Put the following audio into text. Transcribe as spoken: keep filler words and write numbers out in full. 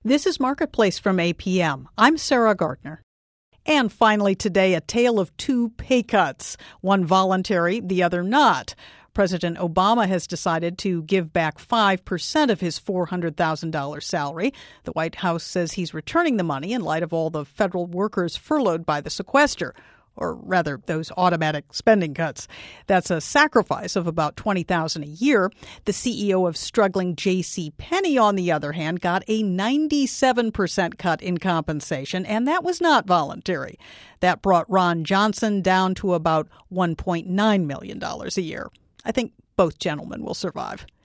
This is Marketplace from A P M. I'm Sarah Gardner. And finally today, a tale of two pay cuts, one voluntary, the other not. President Obama has decided to give back five percent of his four hundred thousand dollars salary. The White House says he's returning the money in light of all the federal workers furloughed by the sequester, or rather, those automatic spending cuts. That's a sacrifice of about twenty thousand dollars a year. The C E O of struggling J C. Penney, on the other hand, got a ninety-seven percent cut in compensation, and that was not voluntary. That brought Ron Johnson down to about one point nine million dollars a year. I think both gentlemen will survive.